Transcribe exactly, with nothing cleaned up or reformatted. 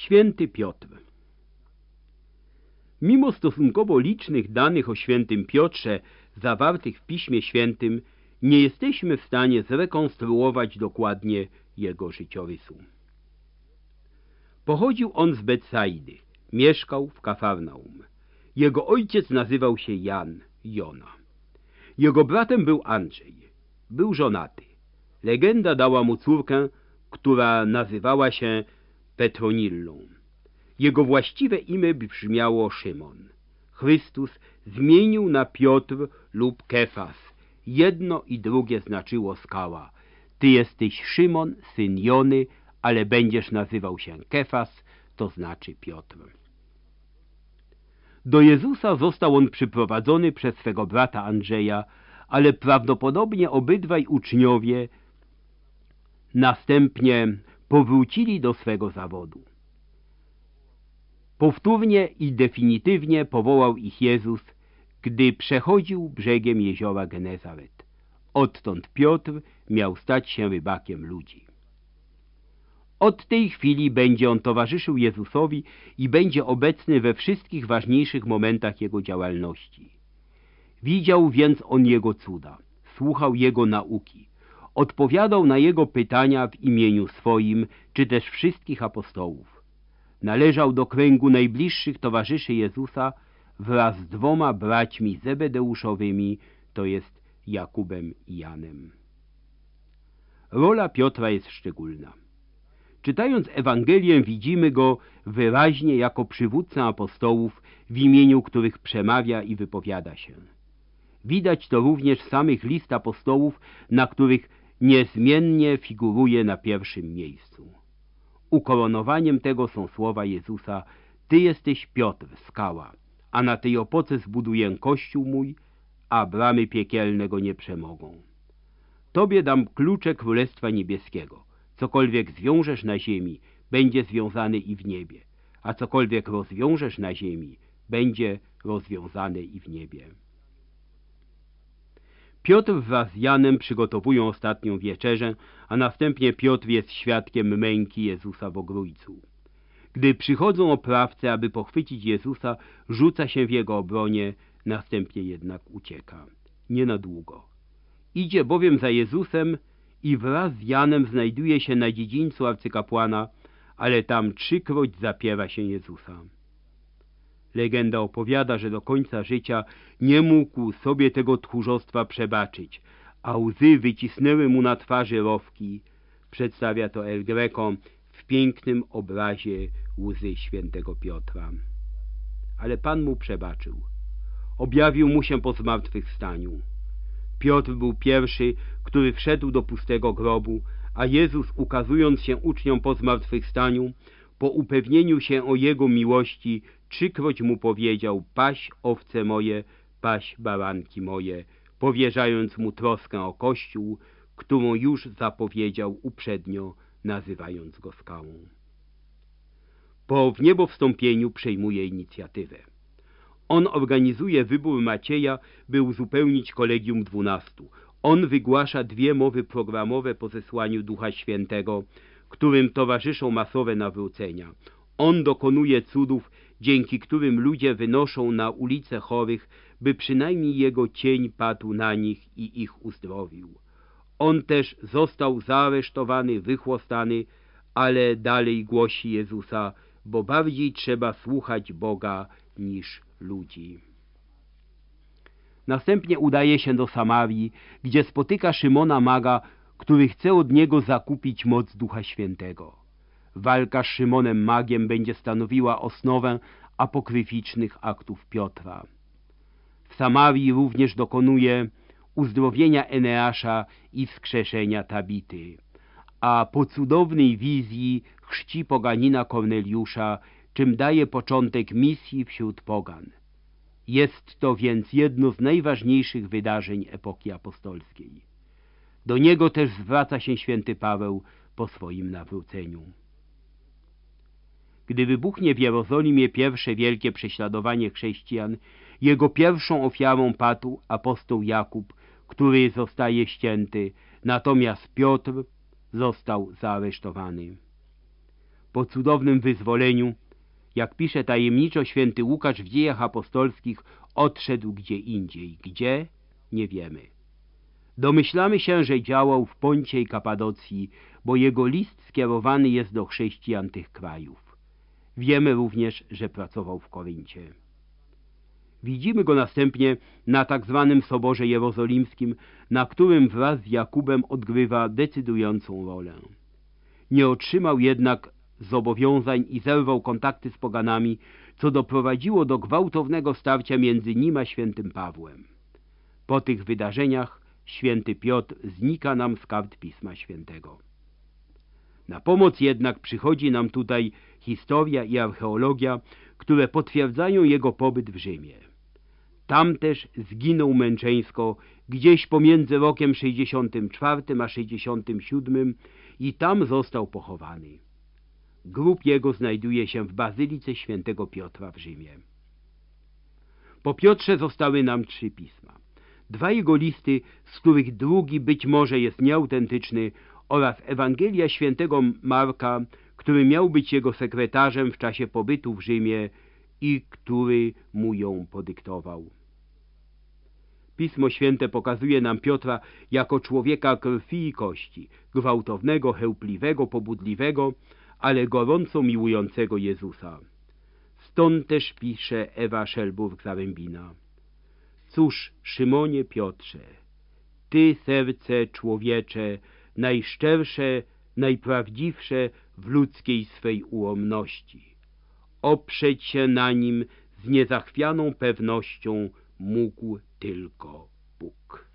Święty Piotr. Mimo stosunkowo licznych danych o świętym Piotrze zawartych w Piśmie Świętym, nie jesteśmy w stanie zrekonstruować dokładnie jego życiorysu. Pochodził on z Betsaidy, mieszkał w Kafarnaum. Jego ojciec nazywał się Jan, Jona. Jego bratem był Andrzej. Był żonaty. Legenda dała mu córkę, która nazywała się Petronillą. Jego właściwe imię brzmiało Szymon. Chrystus zmienił na Piotr lub Kefas. Jedno i drugie znaczyło skała. Ty jesteś Szymon, syn Jony, ale będziesz nazywał się Kefas, to znaczy Piotr. Do Jezusa został on przyprowadzony przez swego brata Andrzeja, ale prawdopodobnie obydwaj uczniowie następnie powrócili do swego zawodu. Powtórnie i definitywnie powołał ich Jezus, gdy przechodził brzegiem jeziora Genezaret. Odtąd Piotr miał stać się rybakiem ludzi. Od tej chwili będzie on towarzyszył Jezusowi i będzie obecny we wszystkich ważniejszych momentach Jego działalności. Widział więc on Jego cuda, słuchał Jego nauki, odpowiadał na Jego pytania w imieniu swoim, czy też wszystkich apostołów. Należał do kręgu najbliższych towarzyszy Jezusa wraz z dwoma braćmi zebedeuszowymi, to jest Jakubem i Janem. Rola Piotra jest szczególna. Czytając Ewangelię widzimy go wyraźnie jako przywódcę apostołów, w imieniu których przemawia i wypowiada się. Widać to również w samych list apostołów, na których niezmiennie figuruje na pierwszym miejscu. Ukoronowaniem tego są słowa Jezusa: Ty jesteś Piotr, skała, a na tej opoce zbuduję kościół mój, a bramy piekielne go nie przemogą. Tobie dam klucze Królestwa Niebieskiego. Cokolwiek zwiążesz na ziemi, będzie związane i w niebie, a cokolwiek rozwiążesz na ziemi, będzie rozwiązane i w niebie. Piotr wraz z Janem przygotowują ostatnią wieczerzę, a następnie Piotr jest świadkiem męki Jezusa w ogrójcu. Gdy przychodzą oprawcy, aby pochwycić Jezusa, rzuca się w jego obronie, następnie jednak ucieka. Nie na długo. Idzie bowiem za Jezusem i wraz z Janem znajduje się na dziedzińcu arcykapłana, ale tam trzykroć zapiera się Jezusa. Legenda opowiada, że do końca życia nie mógł sobie tego tchórzostwa przebaczyć, a łzy wycisnęły mu na twarzy rowki. Przedstawia to El Greco w pięknym obrazie łzy świętego Piotra. Ale Pan mu przebaczył. Objawił mu się po zmartwychwstaniu. Piotr był pierwszy, który wszedł do pustego grobu, a Jezus, ukazując się uczniom po zmartwychwstaniu, po upewnieniu się o Jego miłości, trzykroć mu powiedział: paś owce moje, paś baranki moje, powierzając mu troskę o Kościół, którą już zapowiedział uprzednio, nazywając go skałą. Po wniebowstąpieniu przejmuje inicjatywę. On organizuje wybór Macieja, by uzupełnić kolegium dwunastu. On wygłasza dwie mowy programowe po zesłaniu Ducha Świętego, którym towarzyszą masowe nawrócenia. On dokonuje cudów, dzięki którym ludzie wynoszą na ulice chorych, by przynajmniej jego cień padł na nich i ich uzdrowił. On też został zaaresztowany, wychłostany, ale dalej głosi Jezusa, bo bardziej trzeba słuchać Boga niż ludzi. Następnie udaje się do Samarii, gdzie spotyka Szymona Maga, który chce od niego zakupić moc Ducha Świętego. Walka z Szymonem Magiem będzie stanowiła osnowę apokryficznych aktów Piotra. W Samarii również dokonuje uzdrowienia Eneasza i wskrzeszenia Tabity, a po cudownej wizji chrzci poganina Korneliusza, czym daje początek misji wśród pogan. Jest to więc jedno z najważniejszych wydarzeń epoki apostolskiej. Do niego też zwraca się święty Paweł po swoim nawróceniu. Gdy wybuchnie w Jerozolimie pierwsze wielkie prześladowanie chrześcijan, jego pierwszą ofiarą padł apostoł Jakub, który zostaje ścięty, natomiast Piotr został zaaresztowany. po cudownym wyzwoleniu, jak pisze tajemniczo święty Łukasz w Dziejach Apostolskich, odszedł gdzie indziej. Gdzie? Nie wiemy. Domyślamy się, że działał w Poncie i Kapadocji, bo jego list skierowany jest do chrześcijan tych krajów. Wiemy również, że pracował w Koryncie. Widzimy go następnie na tak zwanym Soborze Jerozolimskim, na którym wraz z Jakubem odgrywa decydującą rolę. Nie otrzymał jednak zobowiązań i zerwał kontakty z poganami, co doprowadziło do gwałtownego starcia między nim a świętym Pawłem. Po tych wydarzeniach święty Piotr znika nam z kart Pisma Świętego. Na pomoc jednak przychodzi nam tutaj historia i archeologia, które potwierdzają jego pobyt w Rzymie. Tam też zginął męczeńsko, gdzieś pomiędzy rokiem sześćdziesiątym czwartym a sześćdziesiątym siódmym i tam został pochowany. Grób jego znajduje się w Bazylice Świętego Piotra w Rzymie. Po Piotrze zostały nam trzy pisma. Dwa jego listy, z których drugi być może jest nieautentyczny, oraz Ewangelia Świętego Marka, który miał być jego sekretarzem w czasie pobytu w Rzymie i który mu ją podyktował. Pismo Święte pokazuje nam Piotra jako człowieka krwi i kości, gwałtownego, chełpliwego, pobudliwego, ale gorąco miłującego Jezusa. Stąd też pisze Ewa Szelburg-Zarębina. Cóż, Szymonie Piotrze, ty serce człowiecze, najszczersze, najprawdziwsze w ludzkiej swej ułomności. Oprzeć się na nim z niezachwianą pewnością mógł tylko Bóg.